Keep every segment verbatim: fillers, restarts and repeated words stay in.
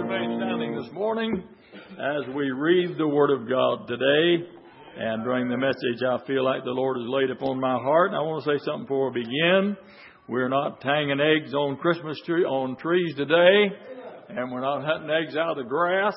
remain standing this morning as we read the Word of God today. And during the message, I feel like the Lord has laid upon my heart. I want to say something before we begin. We're not hanging eggs on Christmas tree on trees today, and we're not hunting eggs out of the grass.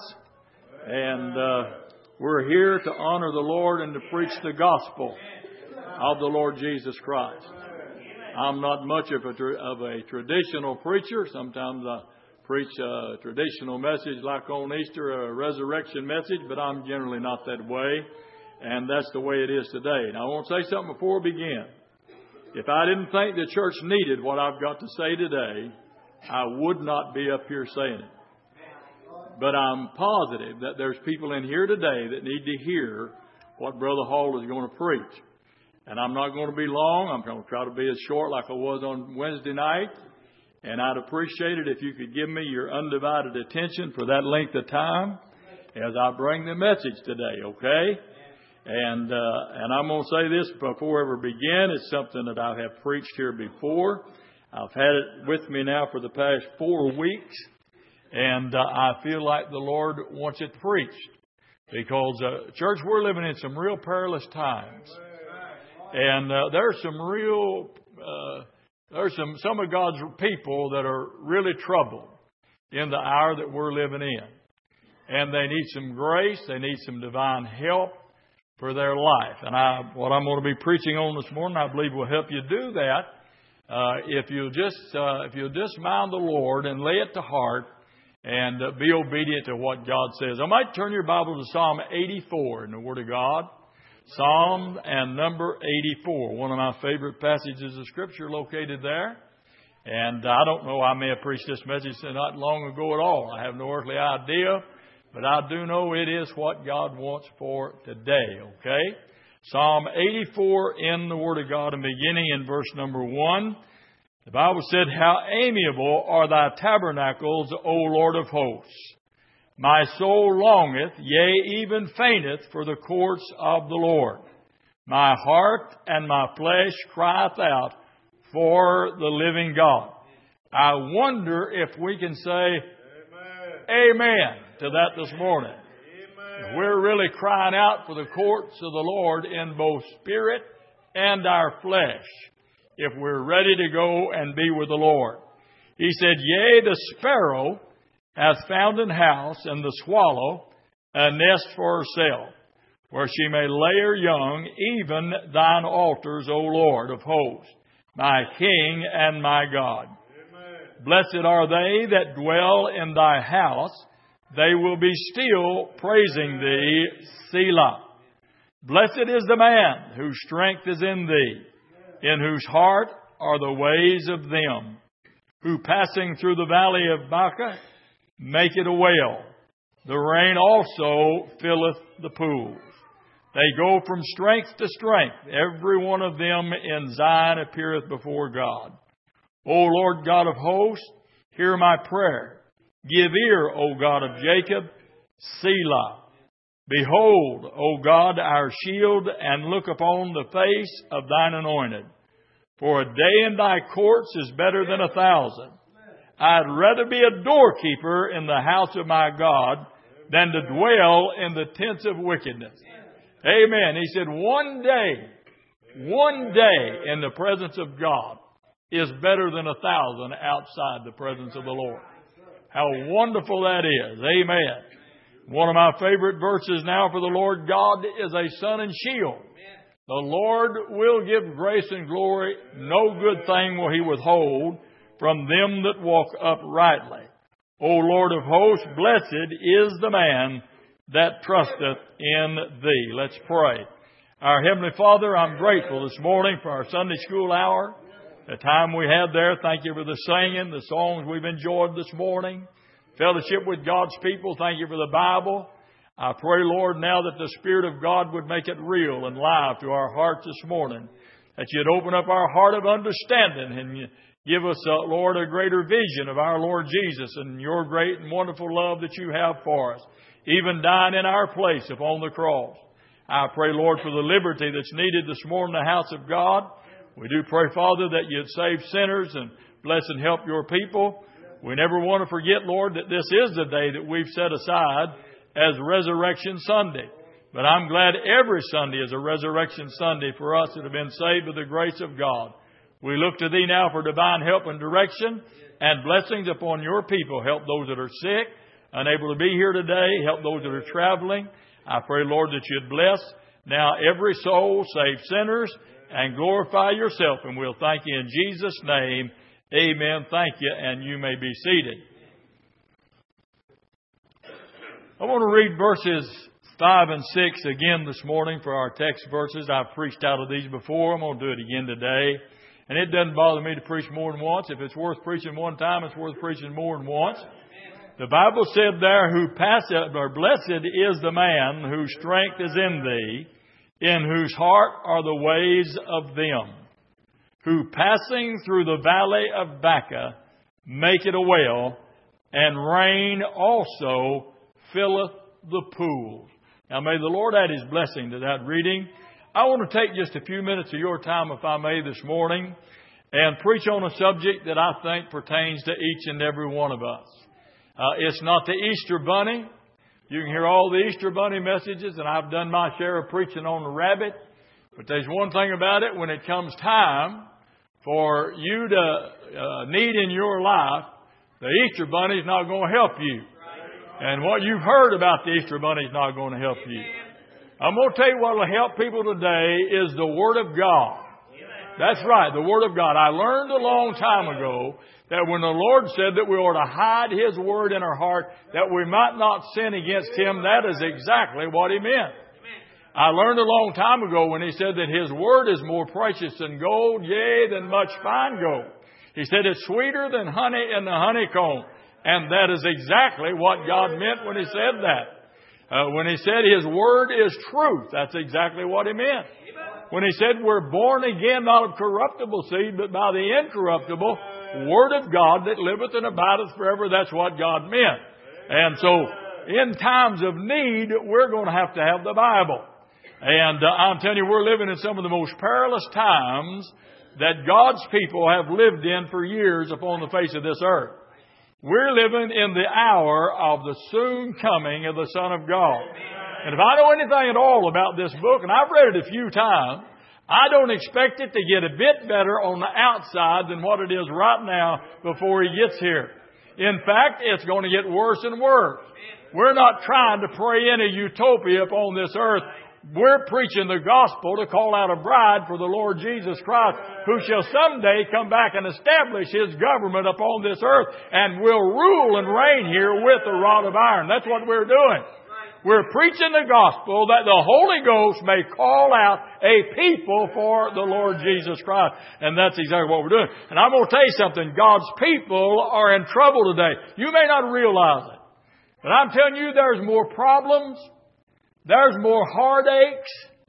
And uh, we're here to honor the Lord and to preach the gospel of the Lord Jesus Christ. I'm not much of a, tra- of a traditional preacher. Sometimes I preach a traditional message like on Easter, a resurrection message, but I'm generally not that way. And that's the way it is today. Now, I want to say something before we begin. If I didn't think the church needed what I've got to say today, I would not be up here saying it. But I'm positive that there's people in here today that need to hear what Brother Hall is going to preach. And I'm not going to be long. I'm going to try to be as short like I was on Wednesday night. And I'd appreciate it if you could give me your undivided attention for that length of time as I bring the message today, okay? And uh, and I'm going to say this before we ever begin. It's something that I have preached here before. I've had it with me now for the past four weeks. And uh, I feel like the Lord wants it preached. Because, uh, church, we're living in some real perilous times. And uh, there's some real... Uh, There's some, some of God's people that are really troubled in the hour that we're living in. And they need some grace. They need some divine help for their life. And I, what I'm going to be preaching on this morning, I believe will help you do that. Uh, if you'll just, uh, if you'll just mind the Lord and lay it to heart and uh, be obedient to what God says. I might turn your Bible to Psalm eighty-four in the Word of God. Psalm and number eighty-four, one of my favorite passages of Scripture located there. And I don't know, I may have preached this message not long ago at all. I have no earthly idea, but I do know it is what God wants for today, okay? Psalm eighty-four in the Word of God, and beginning in verse number one, the Bible said, "How amiable are thy tabernacles, O Lord of hosts! My soul longeth, yea, even fainteth for the courts of the Lord. My heart and my flesh crieth out for the living God." I wonder if we can say amen, amen to that this morning. Amen. If we're really crying out for the courts of the Lord in both spirit and our flesh, if we're ready to go and be with the Lord. He said, "Yea, the sparrow hath found an house, and the swallow a nest for herself, where she may lay her young, even thine altars, O Lord of hosts, my King and my God. Amen. Blessed are they that dwell in thy house, they will be still praising thee, Selah. Blessed is the man whose strength is in thee, in whose heart are the ways of them, who passing through the valley of Baca, make it a well. The rain also filleth the pools. They go from strength to strength. Every one of them in Zion appeareth before God. O Lord God of hosts, hear my prayer. Give ear, O God of Jacob, Selah. Behold, O God, our shield, and look upon the face of thine anointed. For a day in thy courts is better than a thousand. I'd rather be a doorkeeper in the house of my God than to dwell in the tents of wickedness." Amen. He said one day, one day in the presence of God is better than a thousand outside the presence of the Lord. How wonderful that is. Amen. One of my favorite verses now for the Lord God is a sun and shield. The Lord will give grace and glory. No good thing will He withhold from them that walk uprightly. O Lord of hosts, blessed is the man that trusteth in thee. Let's pray. Our Heavenly Father, I'm grateful this morning for our Sunday school hour, the time we had there. Thank you for the singing, the songs we've enjoyed this morning, fellowship with God's people. Thank you for the Bible. I pray, Lord, now that the Spirit of God would make it real and live to our hearts this morning, that you'd open up our heart of understanding and give us, uh, Lord, a greater vision of our Lord Jesus and your great and wonderful love that you have for us, even dying in our place upon the cross. I pray, Lord, for the liberty that's needed this morning in the house of God. We do pray, Father, that you'd save sinners and bless and help your people. We never want to forget, Lord, that this is the day that we've set aside as Resurrection Sunday. But I'm glad every Sunday is a Resurrection Sunday for us that have been saved by the grace of God. We look to Thee now for divine help and direction and blessings upon Your people. Help those that are sick, unable to be here today. Help those that are traveling. I pray, Lord, that You'd bless now every soul, save sinners, and glorify Yourself. And we'll thank You in Jesus' name. Amen. Thank you, and you may be seated. I want to read verses five and six again this morning for our text verses. I've preached out of these before. I'm going to do it again today. And it doesn't bother me to preach more than once. If it's worth preaching one time, it's worth preaching more than once. The Bible said there, who passeth, or blessed is the man whose strength is in thee, in whose heart are the ways of them, who passing through the valley of Baca make it a well, and rain also filleth the pools. Now may the Lord add His blessing to that reading. I want to take just a few minutes of your time, if I may, this morning, and preach on a subject that I think pertains to each and every one of us. Uh, it's not the Easter Bunny. You can hear all the Easter Bunny messages, and I've done my share of preaching on the rabbit. But there's one thing about it, when it comes time for you to uh, need in your life, the Easter Bunny is not going to help you. And what you've heard about the Easter Bunny is not going to help you. I'm going to tell you what will help people today is the Word of God. That's right, the Word of God. I learned a long time ago that when the Lord said that we ought to hide His Word in our heart, that we might not sin against Him, that is exactly what He meant. I learned a long time ago when He said that His Word is more precious than gold, yea, than much fine gold. He said it's sweeter than honey in the honeycomb. And that is exactly what God meant when He said that. Uh, when He said His Word is truth, that's exactly what He meant. When He said we're born again not of corruptible seed, but by the incorruptible Word of God that liveth and abideth forever, that's what God meant. And so, in times of need, we're going to have to have the Bible. And uh, I'm telling you, we're living in some of the most perilous times that God's people have lived in for years upon the face of this earth. We're living in the hour of the soon coming of the Son of God. And if I know anything at all about this book, and I've read it a few times, I don't expect it to get a bit better on the outside than what it is right now before He gets here. In fact, it's going to get worse and worse. We're not trying to pray in a utopia upon this earth. We're preaching the gospel to call out a bride for the Lord Jesus Christ, who shall someday come back and establish His government upon this earth and will rule and reign here with a rod of iron. That's what we're doing. We're preaching the gospel that the Holy Ghost may call out a people for the Lord Jesus Christ. And that's exactly what we're doing. And I'm going to tell you something. God's people are in trouble today. You may not realize it, but I'm telling you there's more problems. There's more heartaches.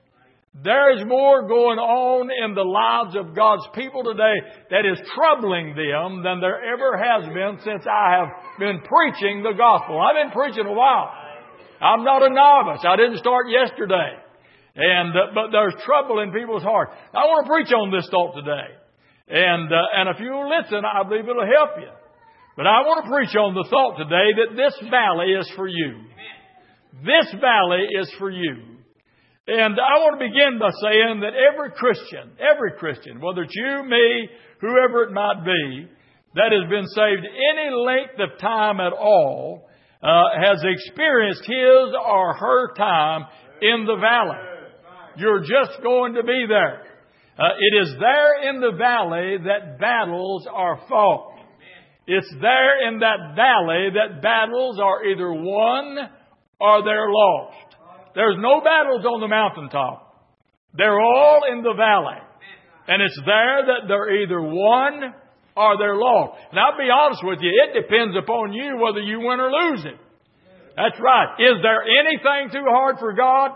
There's more going on in the lives of God's people today that is troubling them than there ever has been since I have been preaching the gospel. I've been preaching a while. I'm not a novice. I didn't start yesterday. And uh, but there's trouble in people's hearts. I want to preach on this thought today. And uh, and if you listen, I believe it'll help you. But I want to preach on the thought today that this valley is for you. This valley is for you. And I want to begin by saying that every Christian, every Christian, whether it's you, me, whoever it might be, that has been saved any length of time at all, uh, has experienced his or her time in the valley. You're just going to be there. Uh, it is there in the valley that battles are fought. It's there in that valley that battles are either won or they're lost. There's no battles on the mountaintop. They're all in the valley. And it's there that they're either won or they're lost. And I'll be honest with you, it depends upon you whether you win or lose it. That's right. Is there anything too hard for God?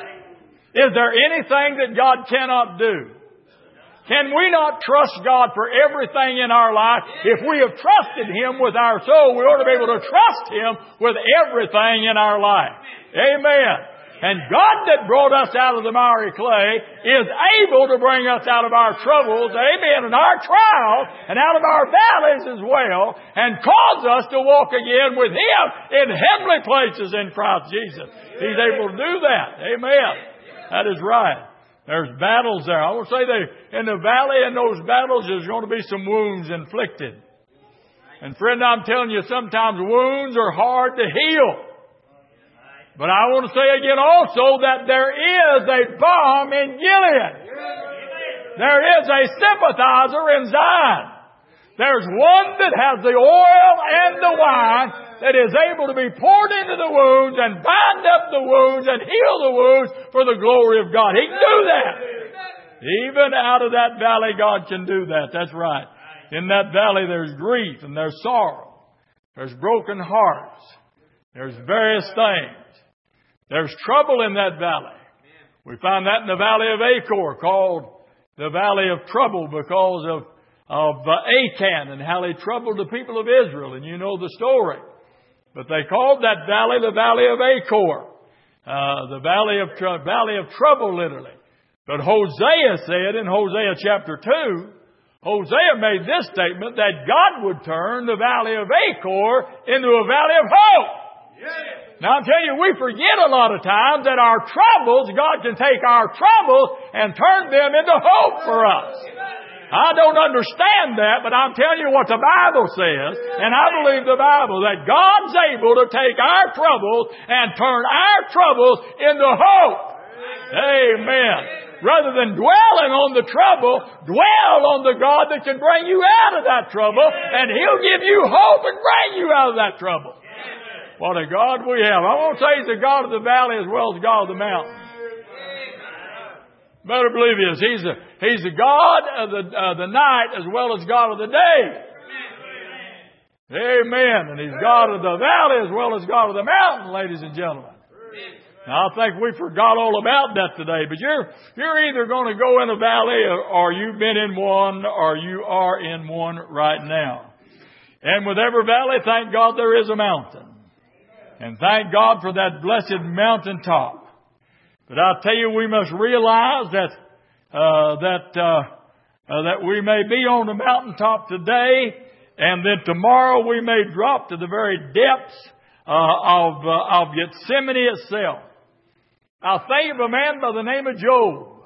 Is there anything that God cannot do? Can we not trust God for everything in our life? If we have trusted Him with our soul, we ought to be able to trust Him with everything in our life. Amen. And God that brought us out of the miry clay is able to bring us out of our troubles, amen, and our trials, and out of our valleys as well, and cause us to walk again with Him in heavenly places in Christ Jesus. He's able to do that. Amen. That is right. There's battles there. I will say that in the valley, in those battles, there's going to be some wounds inflicted. And friend, I'm telling you, sometimes wounds are hard to heal. But I want to say again also that there is a balm in Gilead. There is a sympathizer in Zion. There's one that has the oil and the wine that is able to be poured into the wounds and bind up the wounds and heal the wounds for the glory of God. He can do that. Even out of that valley, God can do that. That's right. In that valley, there's grief and there's sorrow. There's broken hearts. There's various things. There's trouble in that valley. We find that in the valley of Achor, called the valley of trouble because of, of uh, Achan and how he troubled the people of Israel. And you know the story. But they called that valley the valley of Achor. Uh, the valley of, tr- valley of trouble, literally. But Hosea said in Hosea chapter two, Hosea made this statement that God would turn the valley of Achor into a valley of hope. Yeah. Now, I'm telling you, we forget a lot of times that our troubles, God can take our troubles and turn them into hope for us. I don't understand that, but I'm telling you what the Bible says, and I believe the Bible, that God's able to take our troubles and turn our troubles into hope. Amen. Rather than dwelling on the trouble, dwell on the God that can bring you out of that trouble, and He'll give you hope and bring you out of that trouble. What a God we have. I won't say He's the God of the valley as well as God of the mountain. Better believe He is. He's the, he's the God of the, uh, the night as well as God of the day. Amen. And He's God of the valley as well as God of the mountain, ladies and gentlemen. Now, I think we forgot all about that today. But you're, you're either going to go in a valley or, or you've been in one or you are in one right now. And with every valley, thank God there is a mountain. And thank God for that blessed mountaintop. But I'll tell you, we must realize that uh, that uh, uh, that we may be on the mountaintop today, and then tomorrow we may drop to the very depths uh, of uh, of Gethsemane itself. I'll think of a man by the name of Job,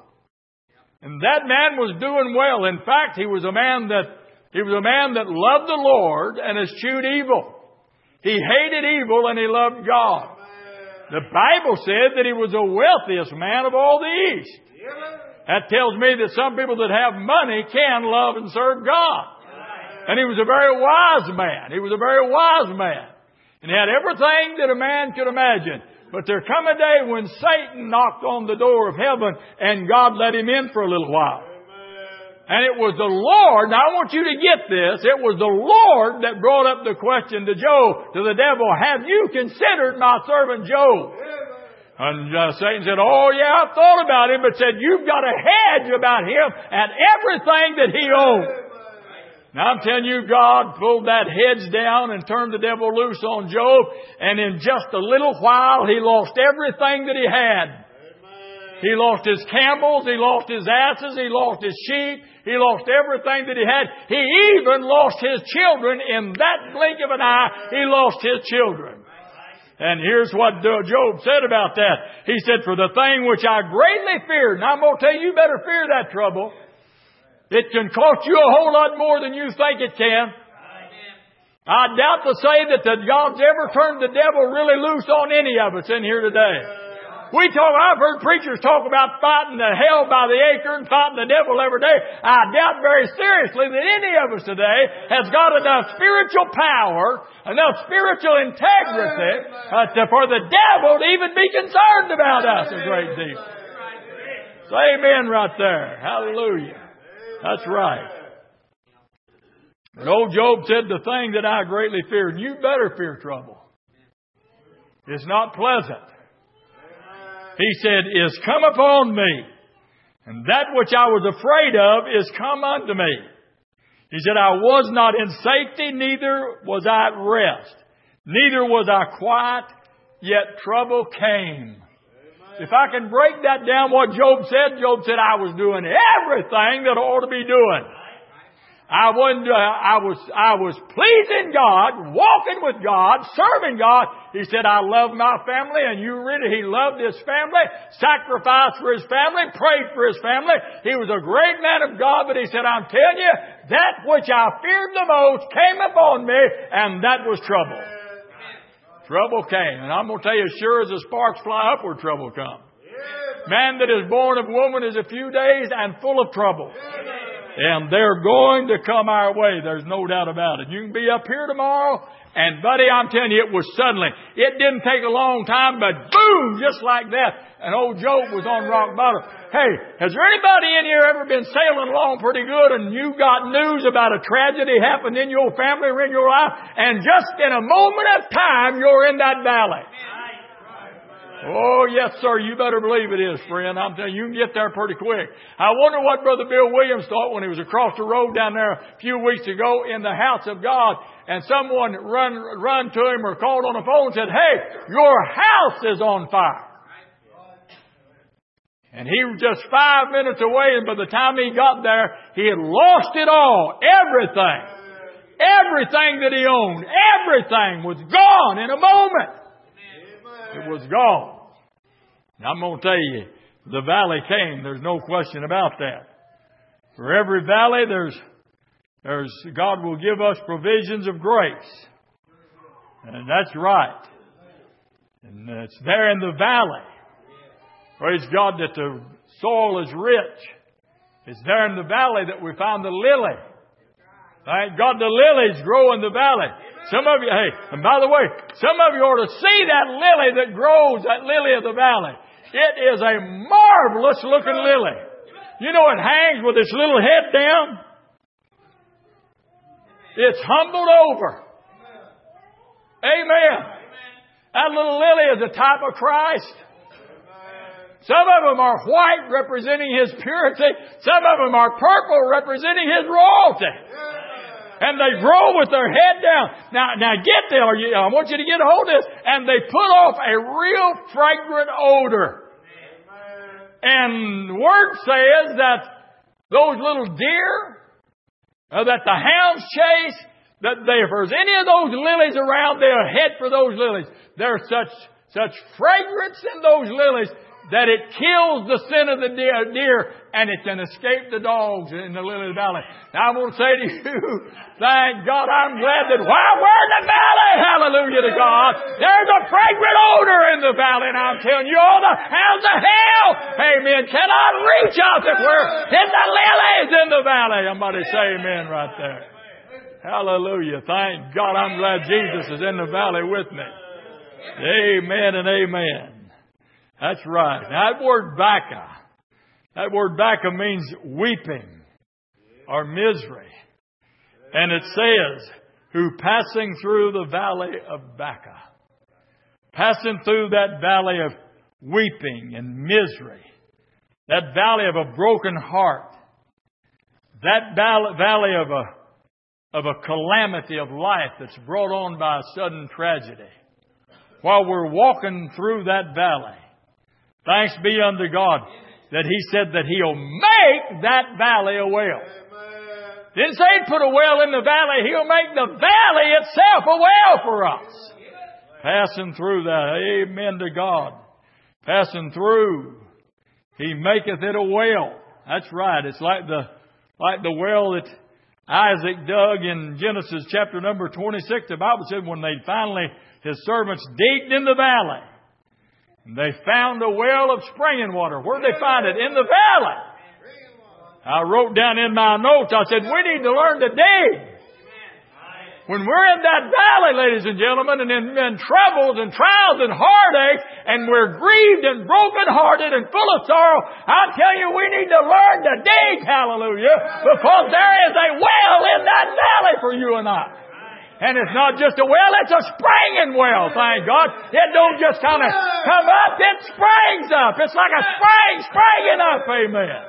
and that man was doing well. In fact, he was a man that he was a man that loved the Lord and eschewed evil. He hated evil and he loved God. The Bible said that he was the wealthiest man of all the East. That tells me that some people that have money can love and serve God. And he was a very wise man. He was a very wise man. And he had everything that a man could imagine. But there come a day when Satan knocked on the door of heaven and God let him in for a little while. And it was the Lord, now I want you to get this, it was the Lord that brought up the question to Job, to the devil, have you considered my servant Job? And uh, Satan said, oh yeah, I thought about him, but said, you've got a hedge about him and everything that he owns. Now I'm telling you, God pulled that hedge down and turned the devil loose on Job, and in just a little while he lost everything that he had. He lost his camels, he lost his asses, he lost his sheep, he lost everything that he had. He even lost his children. In that blink of an eye, he lost his children. And here's what Job said about that. He said, for the thing which I greatly feared, and I'm going to tell you, you better fear that trouble. It can cost you a whole lot more than you think it can. I doubt to say that the God's ever turned the devil really loose on any of us in here today. We talk, I've heard preachers talk about fighting the hell by the acre and fighting the devil every day. I doubt very seriously that any of us today has got enough spiritual power, enough spiritual integrity uh, to, for the devil to even be concerned about us a great deal. So amen right there. Hallelujah. That's right. And old Job said, the thing that I greatly feared, you better fear trouble. It's not pleasant. He said, is come upon me, and that which I was afraid of is come unto me. He said, I was not in safety, neither was I at rest, neither was I quiet, yet trouble came. If I can break that down, what Job said, Job said, I was doing everything that I ought to be doing. I wasn't, uh, I was, I was pleasing God, walking with God, serving God. He said, I love my family, and you really, he loved his family, sacrificed for his family, prayed for his family. He was a great man of God, but he said, I'm telling you, that which I feared the most came upon me, and that was trouble. Trouble came. And I'm going to tell you, as sure as the sparks fly upward, trouble comes. Man that is born of woman is a few days and full of trouble. And they're going to come our way. There's no doubt about it. You can be up here tomorrow, and buddy, I'm telling you, it was suddenly. It didn't take a long time, but boom, just like that. And old Job was on rock bottom. Hey, has there anybody in here ever been sailing along pretty good, and you got news about a tragedy happened in your family or in your life, and just in a moment of time, you're in that valley? Oh, yes, sir. You better believe it is, friend. I'm telling you, you can get there pretty quick. I wonder what Brother Bill Williams thought when he was across the road down there a few weeks ago in the house of God, and someone run, run to him or called on the phone and said, hey, your house is on fire. And he was just five minutes away, and by the time he got there, he had lost it all. Everything. Everything that he owned. Everything was gone in a moment. It was gone. Now, I'm going to tell you, the valley came. There's no question about that. For every valley, there's, there's, God will give us provisions of grace. And that's right. And it's there in the valley. Praise God that the soil is rich. It's there in the valley that we found the lily. Thank God the lilies grow in the valley. Some of you, hey, and by the way, some of you ought to see that lily that grows, that lily of the valley. It is a marvelous looking lily. You know, it hangs with its little head down. It's humbled over. Amen. That little lily is a type of Christ. Some of them are white, representing His purity. Some of them are purple, representing His royalty. And they grow with their head down. Now, now get there. I want you to get a hold of this. And they put off a real fragrant odor. And the Word says that those little deer uh, that the hounds chase, that they, if there's any of those lilies around, they'll head for those lilies. There's such, such fragrance in those lilies that it kills the sin of the deer, deer and it can escape the dogs in the lily valley. Now, I'm going to say to you, thank God, I'm glad that while we're in the valley, hallelujah to God, there's a fragrant odor in the valley, and I'm telling you, all the hounds of hell, amen, cannot reach us if we're in the lilies in the valley. Somebody say amen right there. Hallelujah. Thank God, I'm glad Jesus is in the valley with me. Amen and amen. That's right. Now, that word Baca, that word Baca means weeping or misery. And it says, who passing through the valley of Baca. Passing through that valley of weeping and misery. That valley of a broken heart. That valley of a, of a calamity of life that's brought on by a sudden tragedy. While we're walking through that valley, thanks be unto God that He said that He'll make that valley a well. Didn't say He'd put a well in the valley. He'll make the valley itself a well for us. Passing through that. Amen to God. Passing through. He maketh it a well. That's right. It's like the, like the well that Isaac dug in Genesis chapter number twenty-six. The Bible said when they finally, his servants digged in the valley, and they found a well of springing water. Where did they find it? In the valley. I wrote down in my notes, I said, we need to learn to dig. When we're in that valley, ladies and gentlemen, and in, in troubles and trials and heartaches, and we're grieved and brokenhearted and full of sorrow, I tell you, we need to learn to dig, hallelujah, because there is a well in that valley for you and I. And it's not just a well, it's a springing well, thank God. It don't just kind of come up, it springs up. It's like a spring springing up, amen.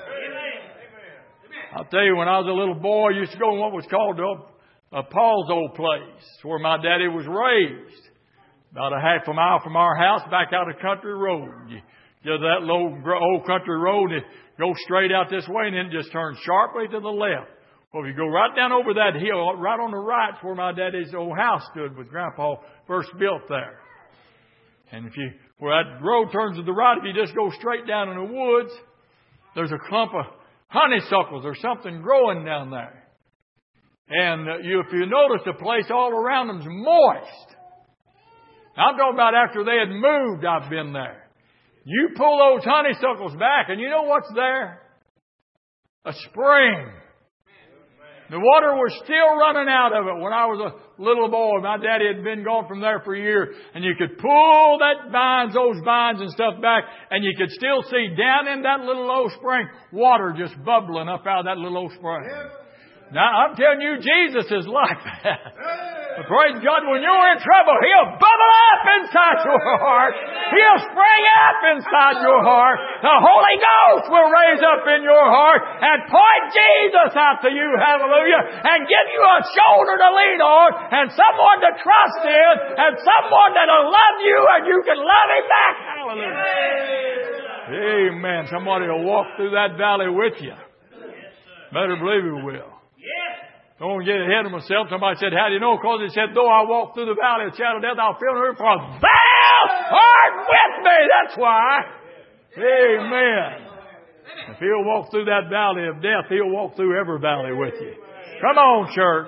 I'll tell you, when I was a little boy, I used to go in what was called a, a Paul's old place, where my daddy was raised. About a half a mile from our house, back out a country road. You You know, that low, old country road, it goes straight out this way and then it just turns sharply to the left. Well, if you go right down over that hill, right on the right, where my daddy's old house stood with Grandpa first built there. And if you, where that road turns to the right, if you just go straight down in the woods, there's a clump of honeysuckles or something growing down there. And uh, you, if you notice, the place all around them's moist. Now, I'm talking about after they had moved, I've been there. You pull those honeysuckles back, and you know what's there? A spring. The water was still running out of it when I was a little boy. My daddy had been gone from there for a year. And you could pull that vines, those vines and stuff back, and you could still see down in that little old spring, water just bubbling up out of that little old spring. Now, I'm telling you, Jesus is like that. But praise God, when you're in trouble, He'll bubble up inside your heart. He'll spring up inside your heart. The Holy Ghost will raise up in your heart and point Jesus out to you, hallelujah, and give you a shoulder to lean on and someone to trust in and someone that'll love you and you can love Him back, hallelujah. Amen. Somebody will walk through that valley with you. Better believe He will. Don't want to get ahead of myself. Somebody said, how do you know? Because He said, though I walk through the valley of the shadow of death, I'll fear no evil, for Thou art with me. That's why. Amen. If He'll walk through that valley of death, He'll walk through every valley with you. Come on, church.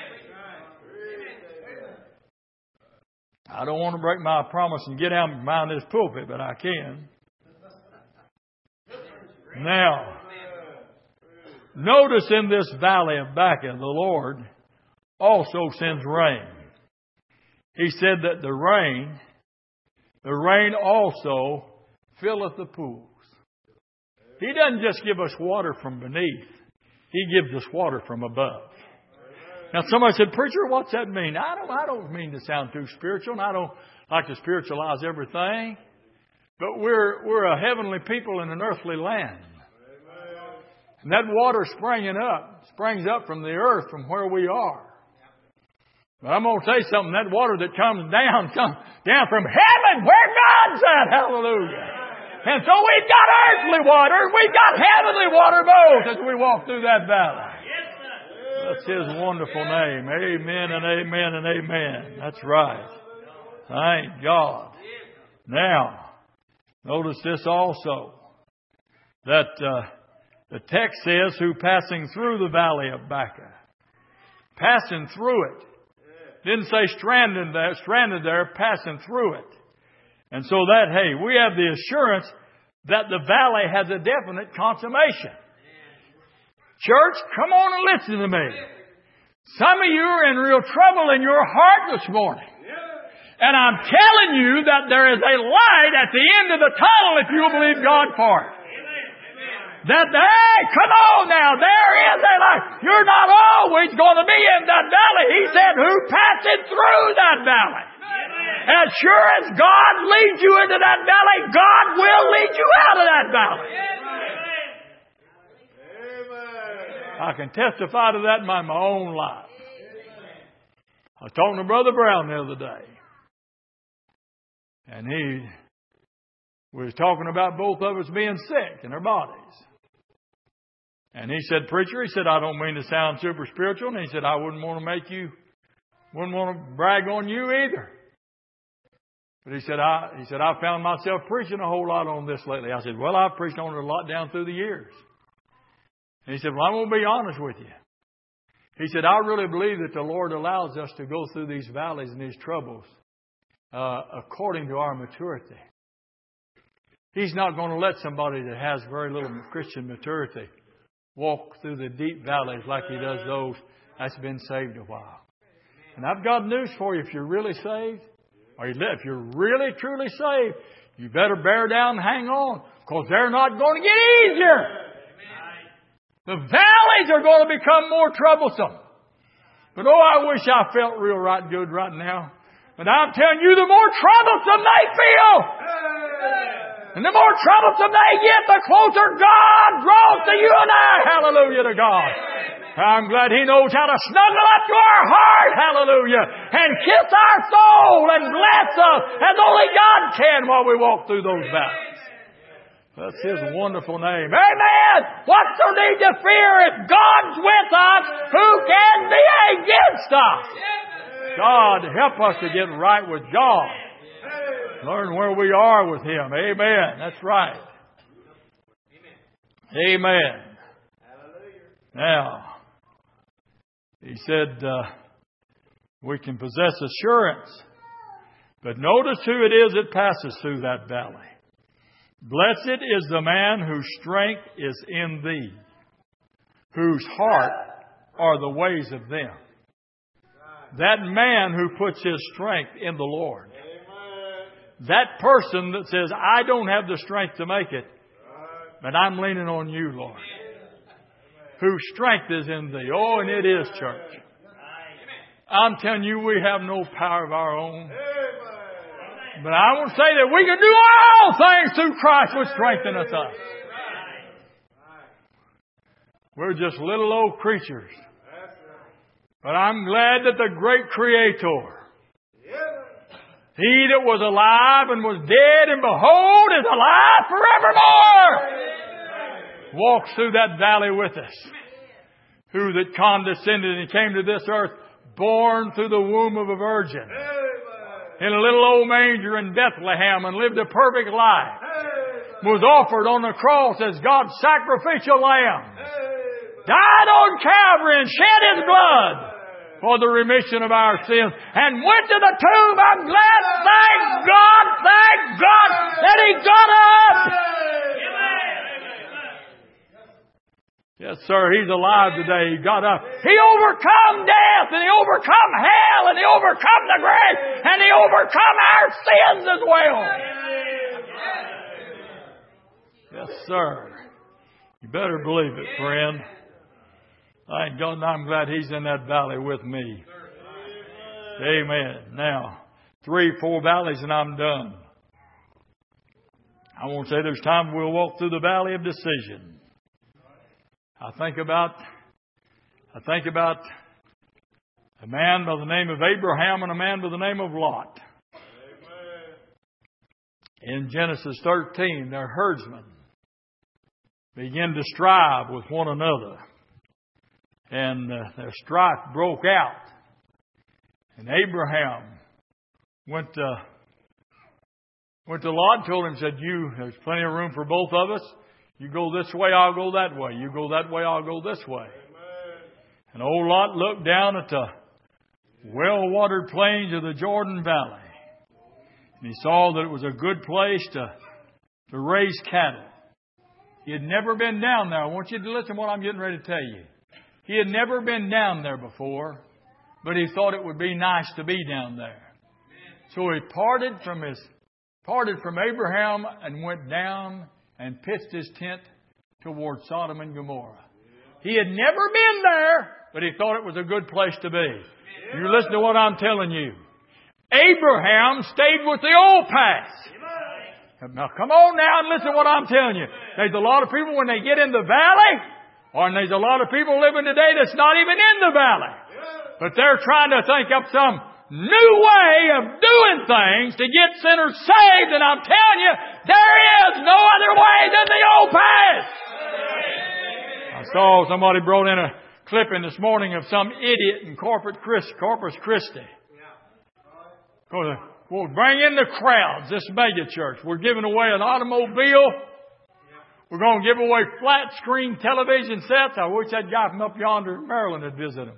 I don't want to break my promise and get out behind this pulpit, but I can. Now, notice in this valley of Baca, the Lord also sends rain. He said that the rain, the rain also filleth the pools. He doesn't just give us water from beneath. He gives us water from above. Now somebody said, preacher, what's that mean? I don't, I don't mean to sound too spiritual, and I don't like to spiritualize everything. But we're, we're a heavenly people in an earthly land. And that water springing up, springs up from the earth from where we are. But I'm going to say something. That water that comes down, comes down from heaven where God's at. Hallelujah. And so we've got earthly water. We've got heavenly water both as we walk through that valley. That's His wonderful name. Amen and amen and amen. That's right. Thank God. Now, notice this also. That uh, the text says, who passing through the valley of Baca. Passing through it. Didn't say stranded there, stranded there, passing through it. And so that, hey, we have the assurance that the valley has a definite consummation. Church, come on and listen to me. Some of you are in real trouble in your heart this morning. And I'm telling you that there is a light at the end of the tunnel if you believe God for it. That, hey, come on now, there is a light. You're not always going to be in that valley. He said, who passeth through that valley. As sure as God leads you into that valley, God will lead you out of that valley. I can testify to that in my, my own life. I was talking to Brother Brown the other day. And he was talking about both of us being sick in our bodies. And he said, preacher, he said, I don't mean to sound super spiritual. And he said, I wouldn't want to make you, wouldn't want to brag on you either. But he said, I, he said, I found myself preaching a whole lot on this lately. I said, well, I've preached on it a lot down through the years. And he said, well, I'm going to be honest with you. He said, I really believe that the Lord allows us to go through these valleys and these troubles uh, according to our maturity. He's not going to let somebody that has very little Christian maturity walk through the deep valleys like He does those that's been saved a while. And I've got news for you. If you're really saved, or if you're really, truly saved, you better bear down and hang on, because they're not going to get easier. The valleys are going to become more troublesome. But oh, I wish I felt real right good right now. But I'm telling you, the more troublesome they feel, and the more troublesome they get, the closer God draws to you and I. Hallelujah to God. I'm glad He knows how to snuggle up to our heart. Hallelujah. And kiss our soul and bless us as only God can while we walk through those valleys. That's His wonderful name. Amen! What's the need to fear? If God's with us, who can be against us? God, help us to get right with God. Learn where we are with Him. Amen. That's right. Amen. Now, He said uh, we can possess assurance. But notice who it is that passes through that valley. Blessed is the man whose strength is in Thee, whose heart are the ways of them. That man who puts his strength in the Lord. That person that says, I don't have the strength to make it, but I'm leaning on You, Lord. Whose strength is in Thee. Oh, and it is, church. I'm telling you, we have no power of our own. But I want to say that we can do all things through Christ which strengtheneth us. We're just little old creatures. But I'm glad that the great Creator, He that was alive and was dead, and behold, is alive forevermore, walks through that valley with us. Who that condescended and came to this earth, born through the womb of a virgin, in a little old manger in Bethlehem, and lived a perfect life, was offered on the cross as God's sacrificial lamb, died on Calvary and shed His blood for the remission of our sins, and went to the tomb. I'm glad, thank God, thank God that He got up. Yes, sir, He's alive today. He got up. He overcome death, and He overcome hell, and He overcome the grave, and He overcome our sins as well. Yes, sir. You better believe it, friend. Thank God, and I'm glad He's in that valley with me. Amen. Now, three, four valleys, and I'm done. I won't say there's time we'll walk through the valley of decision. I think about, I think about a man by the name of Abraham and a man by the name of Lot. Amen. In Genesis thirteen, their herdsmen began to strive with one another. And uh, their strife broke out. And Abraham went to, went to Lot and told him, said, you, there's plenty of room for both of us. You go this way, I'll go that way. You go that way, I'll go this way. Amen. And old Lot looked down at the well-watered plains of the Jordan Valley. And he saw that it was a good place to, to raise cattle. He had never been down there. I want you to listen to what I'm getting ready to tell you. He had never been down there before, but he thought it would be nice to be down there. So he parted from his, parted from Abraham and went down and pitched his tent toward Sodom and Gomorrah. He had never been there, but he thought it was a good place to be. You listen to what I'm telling you. Abraham stayed with the old path. Now come on now and listen to what I'm telling you. There's a lot of people when they get in the valley, or there's a lot of people living today that's not even in the valley. But they're trying to think up some new way of doing things to get sinners saved. And I'm telling you, there is no other way than the old path. I saw somebody brought in a clipping this morning of some idiot in Corpus Christi. Corpus Christi. We'll bring in the crowds, this mega church. We're giving away an automobile. We're going to give away flat screen television sets. I wish that guy from up yonder in Maryland had visited them.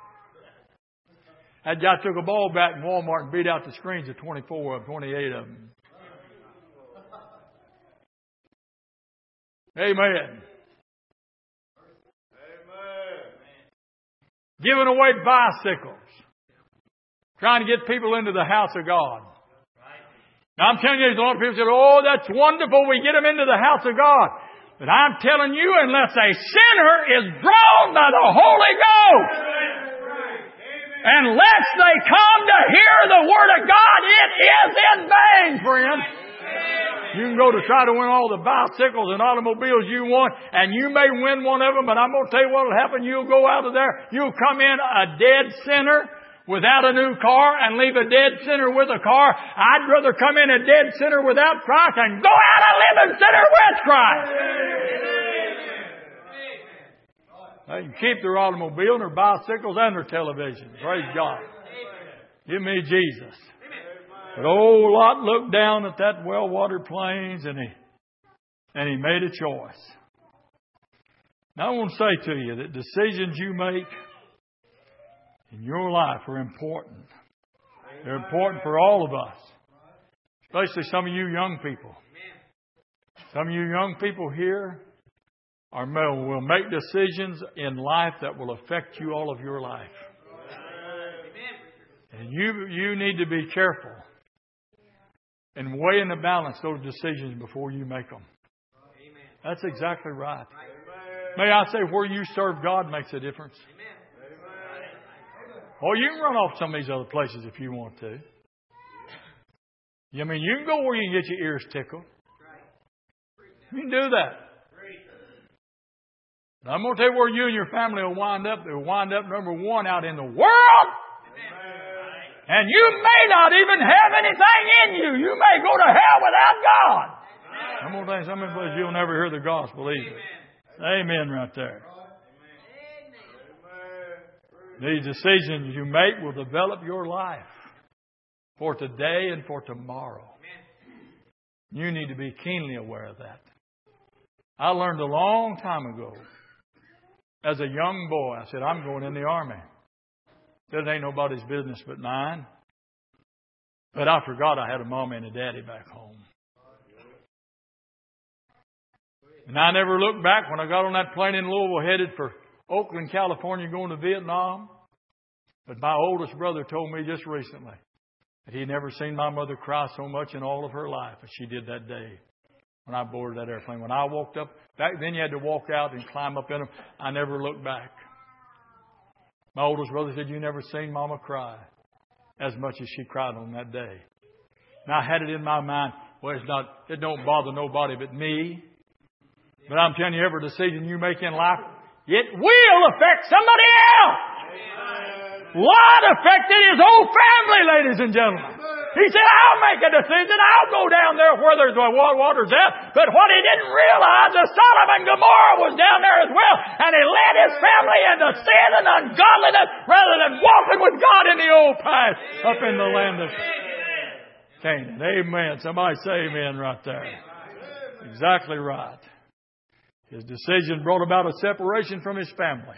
That guy took a ball bat in Walmart and beat out the screens of twenty-four of twenty-eight of them. Amen. Amen. Giving away bicycles. Trying to get people into the house of God. Now I'm telling you, there's a lot of people say, oh, that's wonderful. We get them into the house of God. But I'm telling you, unless a sinner is drawn by the Holy Ghost, unless they come to hear the Word of God, it is in vain, friend. You can go to try to win all the bicycles and automobiles you want, and you may win one of them, but I'm going to tell you what will happen. You'll go out of there, you'll come in a dead sinner without a new car and leave a dead sinner with a car. I'd rather come in a dead sinner without Christ and go out a living sinner with Christ. They can keep their automobile and their bicycles and their televisions. Praise God. Give me Jesus. But old Lot looked down at that well-watered plains and he, and he made a choice. Now I want to say to you that decisions you make in your life are important. They're important for all of us. Especially some of you young people. Some of you young people here are, will make decisions in life that will affect you all of your life. And you, you need to be careful and weigh in the balance those decisions before you make them. That's exactly right. May I say, where you serve God makes a difference. Oh, you can run off some of these other places if you want to. I mean, you can go where you can get your ears tickled. You can do that. Now, I'm going to tell you where you and your family will wind up. They'll wind up, number one, out in the world. And you may not even have anything in you. You may go to hell without God. I'm going to tell you, some of you, you'll never hear the gospel either. Amen right there. These decisions you make will develop your life for today and for tomorrow. You need to be keenly aware of that. I learned a long time ago, as a young boy, I said, I'm going in the army. Said it ain't nobody's business but mine. But I forgot I had a mommy and a daddy back home. And I never looked back when I got on that plane in Louisville headed for Oakland, California, going to Vietnam. But my oldest brother told me just recently that he'd never seen my mother cry so much in all of her life as she did that day when I boarded that airplane. When I walked up, back then you had to walk out and climb up in them. I never looked back. My oldest brother said, you never seen Mama cry as much as she cried on that day. And I had it in my mind, well, it's not, it don't bother nobody but me. But I'm telling you, every decision you make in life, it will affect somebody else. Lot affected his whole family, ladies and gentlemen. He said, I'll make a decision. I'll go down there where there's the water's at. But what he didn't realize, the Sodom and Gomorrah was down there as well. And he led his family into sin and ungodliness rather than walking with God in the old path up in the land of Canaan. Amen. Somebody say amen right there. Exactly right. His decision brought about a separation from his family.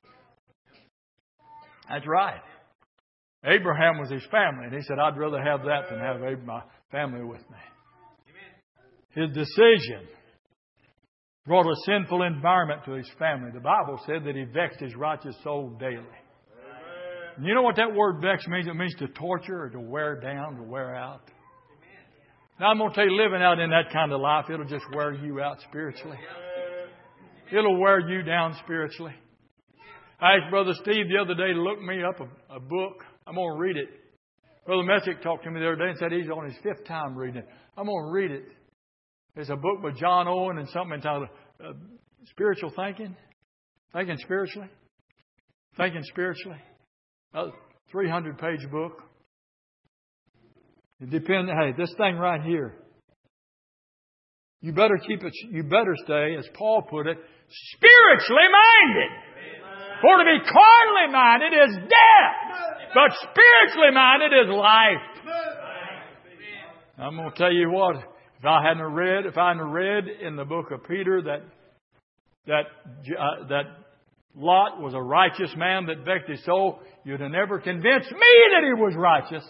That's right. Abraham was his family, and he said, I'd rather have that than have my family with me. His decision brought a sinful environment to his family. The Bible said that he vexed his righteous soul daily. And you know what that word vex means? It means to torture or to wear down, to wear out. Now, I'm going to tell you, living out in that kind of life, it'll just wear you out spiritually. It'll wear you down spiritually. I asked Brother Steve the other day to look me up a, a book. I'm going to read it. Brother Messick talked to me the other day and said he's on his fifth time reading it. I'm going to read it. It's a book by John Owen and something entitled uh, Spiritual Thinking. Thinking Spiritually. Thinking Spiritually. A three hundred page book. It depends. Hey, this thing right here. You better keep it. You better stay, as Paul put it, spiritually minded. For to be carnally minded is death, but spiritually minded is life. I'm going to tell you what. If I hadn't read, if I hadn't read in the book of Peter that that uh, that Lot was a righteous man that vexed his soul, you'd have never convinced me that he was righteous.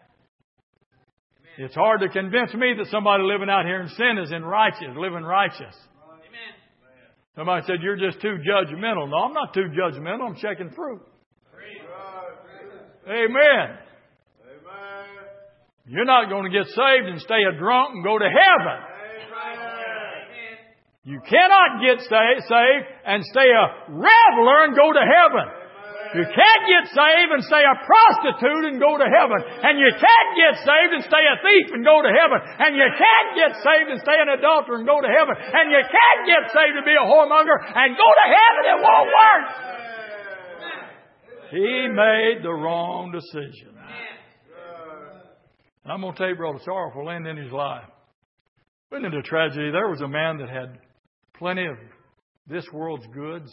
It's hard to convince me that somebody living out here in sin is in righteous, living righteous. Somebody said, you're just too judgmental. No, I'm not too judgmental. I'm checking fruit. Amen. You're not going to get saved and stay a drunk and go to heaven. You cannot get saved and stay a reveler and go to heaven. You can't get saved and stay a prostitute and go to heaven. And you can't get saved and stay a thief and go to heaven. And you can't get saved and stay an adulterer and go to heaven. And you can't get saved to be a whoremonger and go to heaven. It won't work. He made the wrong decision. And I'm going to tell you, Brother Sorrowful end in his life. Went into tragedy. There was a man that had plenty of this world's goods.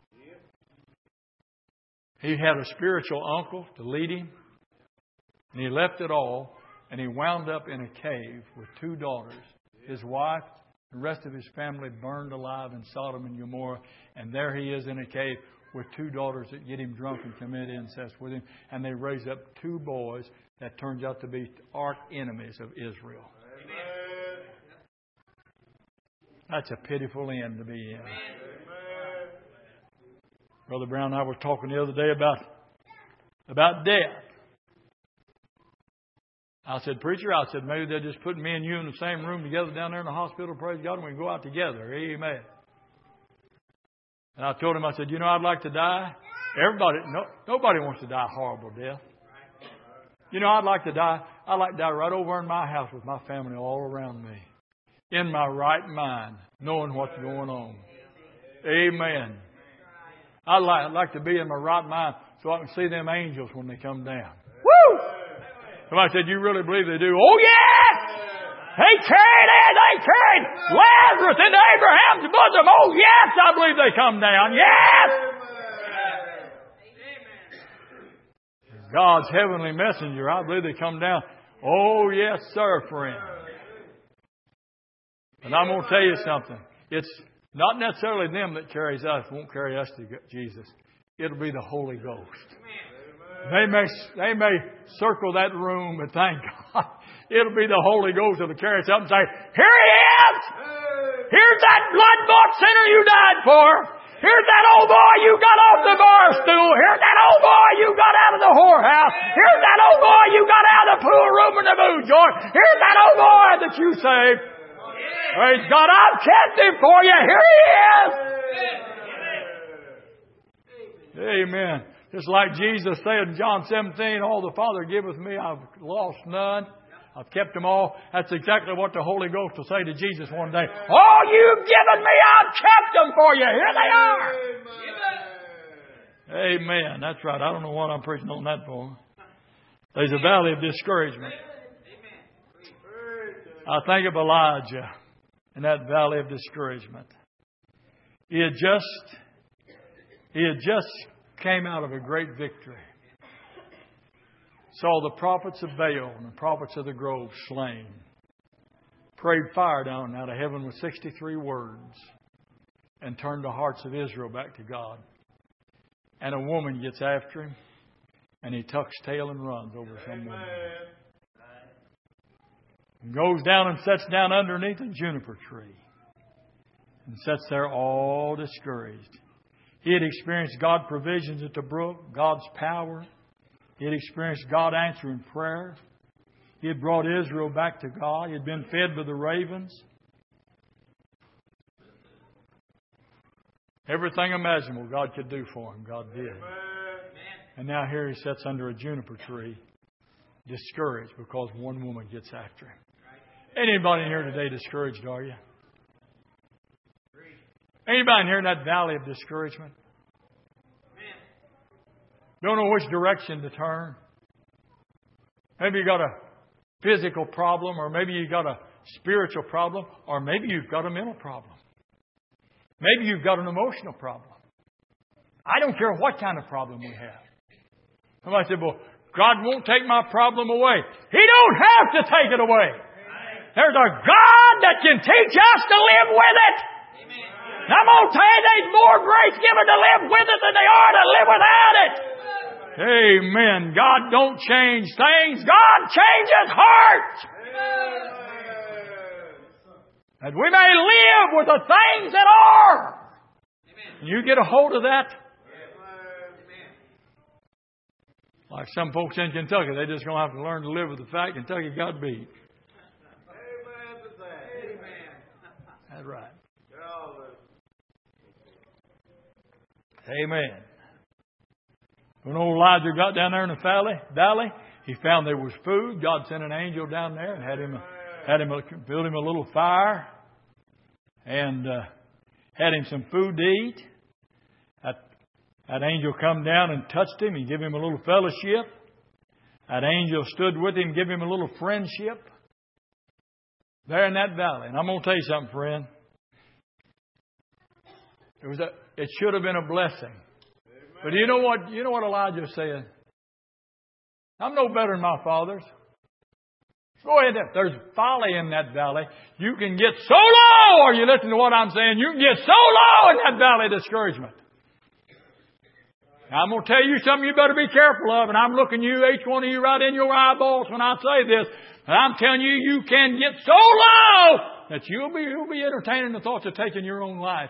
He had a spiritual uncle to lead him. And he left it all. And he wound up in a cave with two daughters. His wife, the rest of his family burned alive in Sodom and Gomorrah. And there he is in a cave with two daughters that get him drunk and commit incest with him. And they raise up two boys that turns out to be arch enemies of Israel. Amen. That's a pitiful end to be in. Amen. Brother Brown and I were talking the other day about, about death. I said, preacher, I said, maybe they're just putting me and you in the same room together down there in the hospital, praise God, and we can go out together. Amen. And I told him, I said, you know, I'd like to die. Everybody, no, nobody wants to die a horrible death. You know, I'd like to die. I'd like to die right over in my house with my family all around me. In my right mind, knowing what's going on. Amen. I'd like, I'd like to be in my right mind so I can see them angels when they come down. Woo! Somebody said, you really believe they do? Oh, yeah! They carried it. They carried Lazarus into Abraham's bosom. Oh, yes, I believe they come down. Yes! God's heavenly messenger. I believe they come down. Oh, yes, sir, friend. And I'm going to tell you something. It's not necessarily them that carries us, won't carry us to Jesus. It'll be the Holy Ghost. They may, they may circle that room and thank God. It'll be the Holy Ghost that'll carry us up and say, here he is! Here's that blood-bought sinner you died for! Here's that old boy you got off the bar stool! Here's that old boy you got out of the whorehouse! Here's that old boy you got out of the pool room in the booze joint! Here's that old boy that you saved! Praise God, I've kept him for you! Here he is! Amen. Just like Jesus said in John seventeen, all the Father giveth me, I've lost none. I've kept them all. That's exactly what the Holy Ghost will say to Jesus one day. All you've given me, I've kept them for you. Here they are. Amen. Amen. That's right. I don't know what I'm preaching on that for. There's a valley of discouragement. I think of Elijah in that valley of discouragement. He had just, he had just came out of a great victory. Saw the prophets of Baal and the prophets of the grove slain. Prayed fire down out of heaven with sixty-three words and turned the hearts of Israel back to God. And a woman gets after him and he tucks tail and runs over some woman. And goes down and sits down underneath a juniper tree and sits there all discouraged. He had experienced God's provisions at the brook, God's power. He had experienced God answering prayer. He had brought Israel back to God. He had been fed by the ravens. Everything imaginable God could do for him, God did. And now here he sits under a juniper tree, discouraged because one woman gets after him. Anybody in here today discouraged, are you? Anybody in here in that valley of discouragement? Don't know which direction to turn. Maybe you got a physical problem, or maybe you got a spiritual problem, or maybe you've got a mental problem. Maybe you've got an emotional problem. I don't care what kind of problem we have. Somebody said, well, God won't take my problem away. He don't have to take it away. There's a God that can teach us to live with it. I'm going to tell you, there's more grace given to live with it than they are to live without it. Amen. God don't change things. God changes hearts. That we may live with the things that are. And you get a hold of that. Like some folks in Kentucky, they're just going to have to learn to live with the fact Kentucky got beat. That's right. Amen. When old Elijah got down there in the valley, valley, he found there was food. God sent an angel down there and had him, had him build him a little fire, and uh, had him some food to eat. That, That angel come down and touched him and give him a little fellowship. That angel stood with him and give him a little friendship. There in that valley. And I'm going to tell you something, friend. It was a, it should have been a blessing. Amen. But you know what? You know what Elijah said? I'm no better than my fathers. Go ahead. There's folly in that valley. You can get so low. Are you listening to what I'm saying? You can get so low in that valley of discouragement. Now, I'm going to tell you something you better be careful of. And I'm looking you, each one of you, right in your eyeballs when I say this. And I'm telling you, you can get so low that you'll be, you'll be entertaining the thoughts of taking your own life.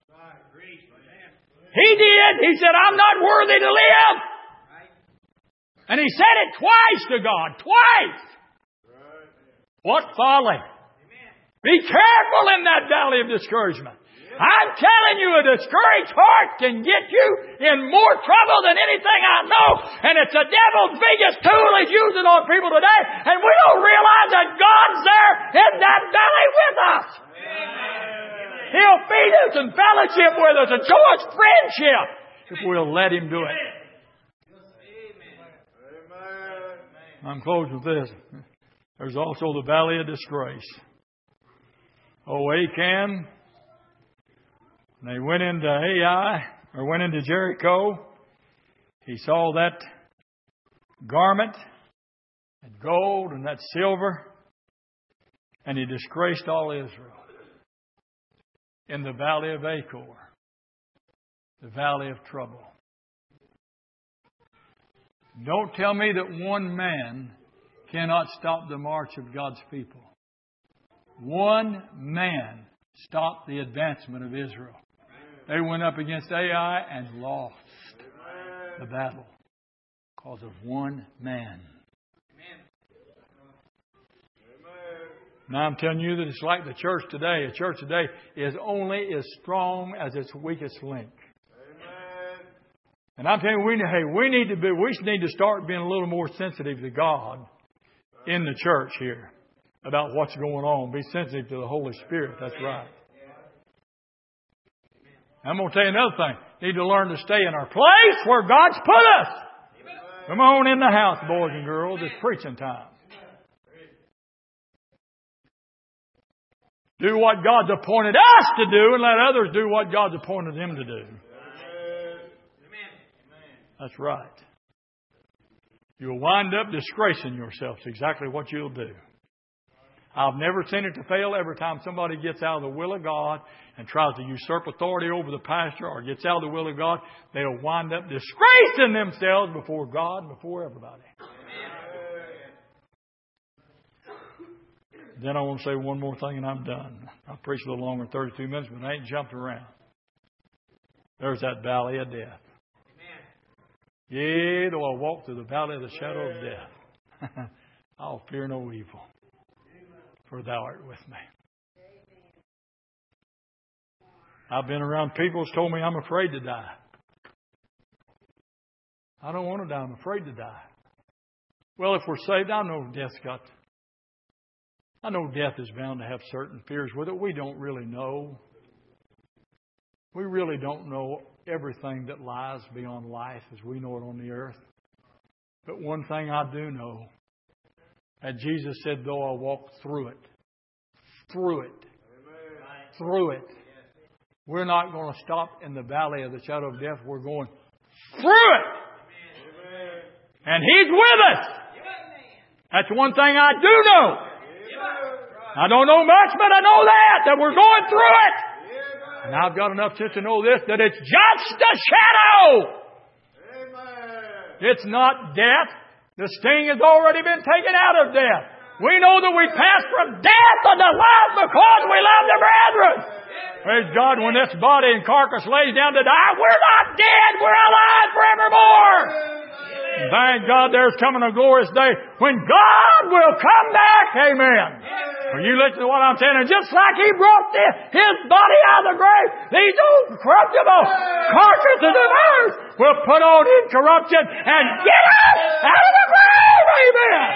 He did. He said, I'm not worthy to live. And he said it twice to God. Twice. What folly. Be careful in that valley of discouragement. I'm telling you, a discouraged heart can get you in more trouble than anything I know. And it's the devil's biggest tool he's using on people today. And we don't realize that God's there in that valley with us. Amen. He'll feed us and fellowship with us and show us friendship if we'll let Him do it. Amen. I'm closing with this. There's also the valley of disgrace. Oh, Achan. When they went into Ai, or went into Jericho, he saw that garment, that gold and that silver, and he disgraced all Israel. In the valley of Achor, the valley of trouble. Don't tell me that one man cannot stop the march of God's people. One man stopped the advancement of Israel. They went up against Ai and lost the battle because of one man. Now I'm telling you that it's like the church today. A church today is only as strong as its weakest link. And I'm telling you, we, hey, we need to be, we need to start being a little more sensitive to God in the church here about what's going on. Be sensitive to the Holy Spirit. That's right. I'm going to tell you another thing. We need to learn to stay in our place where God's put us. Come on in the house, boys and girls. It's preaching time. Do what God's appointed us to do and let others do what God's appointed them to do. That's right. You'll wind up disgracing yourself. It's exactly what you'll do. I've never seen it to fail. Every time somebody gets out of the will of God and tries to usurp authority over the pastor or gets out of the will of God, they'll wind up disgracing themselves before God, before everybody. Then I want to say one more thing and I'm done. I'll preach a little longer than thirty-two minutes, but I ain't jumped around. There's that valley of death. Yea, though I walk through the valley of the shadow of death, I'll fear no evil, for Thou art with me. I've been around people who's told me I'm afraid to die. I don't want to die. I'm afraid to die. Well, if we're saved, I know death's got... I know death is bound to have certain fears with it. We don't really know. We really don't know everything that lies beyond life as we know it on the earth. But one thing I do know, that Jesus said, though I walk through it, through it, Amen. through it, we're not going to stop in the valley of the shadow of death. We're going through it. Amen. And He's with us. That's one thing I do know. I don't know much, but I know that, that we're going through it. And I've got enough sense to know this, that it's just a shadow. Amen. It's not death. The sting has already been taken out of death. We know that we pass from death unto life because we love the brethren. Praise God, when this body and carcass lays down to die, we're not dead. We're alive forevermore. Thank God there's coming a glorious day when God will come back. Amen. Are you listening to what I'm saying? And just like He brought this, His body out of the grave, these old corruptible carcasses of earth will put on incorruption and get us out of the grave. Amen.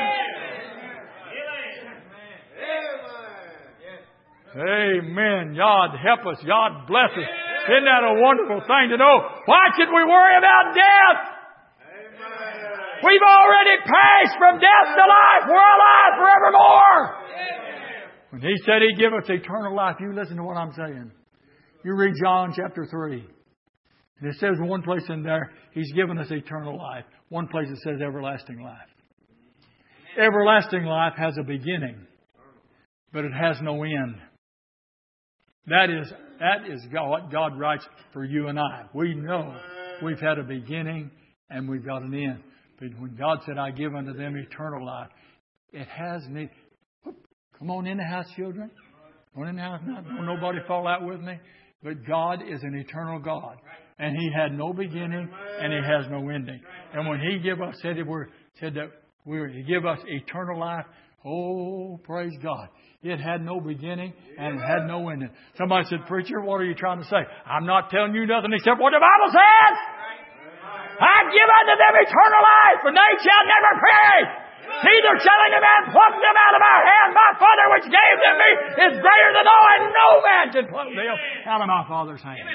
Amen. God help us. God bless us. Isn't that a wonderful thing to know? Why should we worry about death? We've already passed from death to life. We're alive forevermore. When He said He'd give us eternal life, you listen to what I'm saying. You read John chapter three. And it says one place in there, He's given us eternal life. One place it says everlasting life. Everlasting life has a beginning, but it has no end. That is, that is God, what God writes for you and I. We know we've had a beginning and we've got an end. But when God said, I give unto them eternal life, it has need. Come on in the house, children. Come on in the house now. Don't nobody fall out with me. But God is an eternal God. And He had no beginning and He has no ending. And when He give us, said that we're, said that we're, He give us eternal life, oh, praise God. It had no beginning and it had no ending. Somebody said, preacher, what are you trying to say? I'm not telling you nothing except what the Bible says. I give unto them eternal life, and they shall never perish. Neither shall any man pluck them out of my hand. My Father which gave them me is greater than all, and no man can pluck them out of my Father's hand.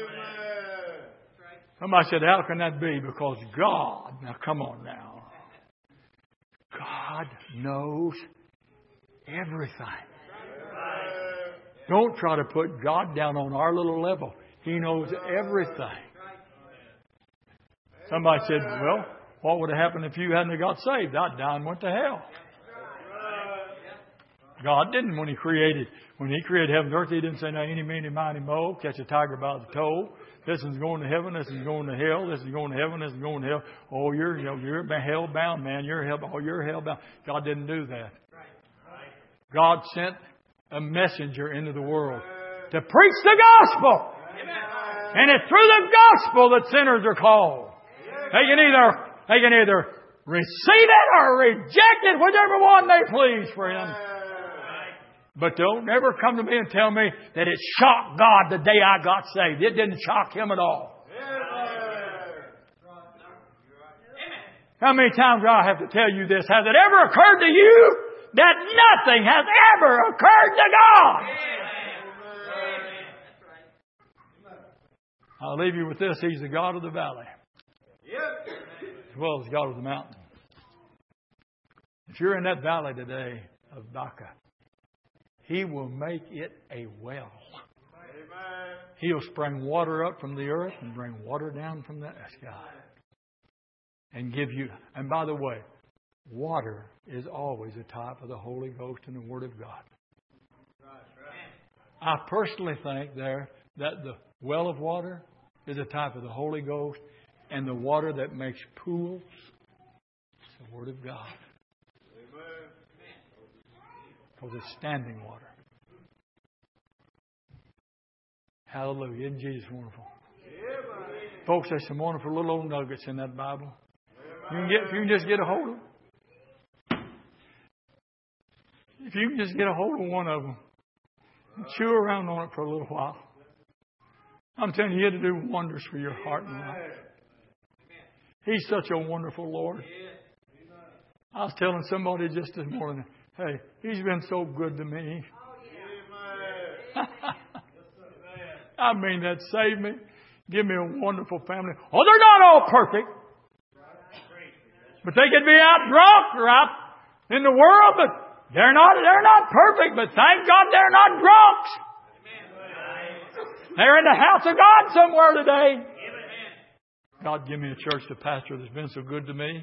Somebody said, how can that be? Because God, now come on now. God knows everything. Don't try to put God down on our little level. He knows everything. Somebody said, well, what would have happened if you hadn't got saved? I'd die and went to hell. God didn't when He created. When He created heaven and earth, He didn't say, now, any, meeny, miny, mo, catch a tiger by the toe. This is going to heaven. This is going to hell. This is going to heaven. This is going to hell. Oh, you're, you're hell bound, man. You're hell, oh, you're hell bound. God didn't do that. God sent a messenger into the world to preach the gospel. And it's through the gospel that sinners are called. They can either, they can either receive it or reject it, whichever one they please, friend. But don't never come to me and tell me that it shocked God the day I got saved. It didn't shock Him at all. How many times do I have to tell you this? Has it ever occurred to you that nothing has ever occurred to God? I'll leave you with this. He's the God of the valley, as well as God of the mountain. If you're in that valley today of Baca, He will make it a well. He'll spring water up from the earth and bring water down from the sky. And give you, and by the way, water is always a type of the Holy Ghost and the Word of God. I personally think there that the well of water is a type of the Holy Ghost, and the water that makes pools is the Word of God. Because it's standing water. Hallelujah. Isn't Jesus wonderful? Folks, there's some wonderful little old nuggets in that Bible. You can get, if you can just get a hold of them. If you can just get a hold of one of them and chew around on it for a little while, I'm telling you, it'll do wonders for your heart and life. He's such a wonderful Lord. I was telling somebody just this morning, hey, He's been so good to me. I mean, that saved me. Give me a wonderful family. Oh, they're not all perfect. But they could be out drunk or out in the world, but they're not, they're not perfect. But thank God they're not drunks. They're in the house of God somewhere today. God, give me a church to pastor that's been so good to me.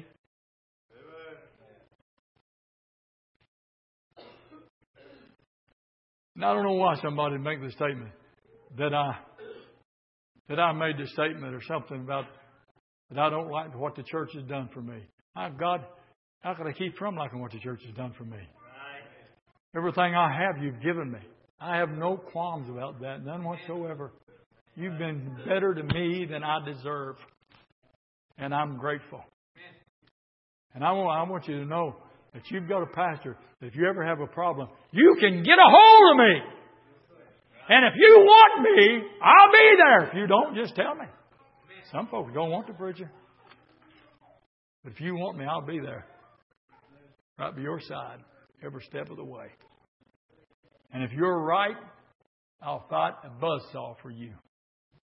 And I don't know why somebody make the statement that I that I made the statement or something about that I don't like what the church has done for me. My God, how can I keep from liking what the church has done for me? Everything I have, You've given me. I have no qualms about that, none whatsoever. You've been better to me than I deserve, and I'm grateful. And I want, I want you to know that you've got a pastor, that if you ever have a problem, you can get a hold of me. And if you want me, I'll be there. If you don't, just tell me. Some folks don't want the preacher. But if you want me, I'll be there. Right by your side, every step of the way. And if you're right, I'll fight a buzzsaw for you.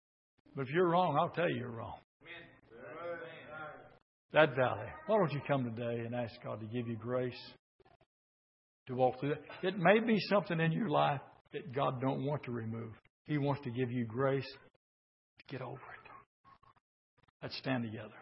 But if you're wrong, I'll tell you you're wrong. That valley. Why don't you come today and ask God to give you grace to walk through that? It may be something in your life that God don't want to remove. He wants to give you grace to get over it. Let's stand together.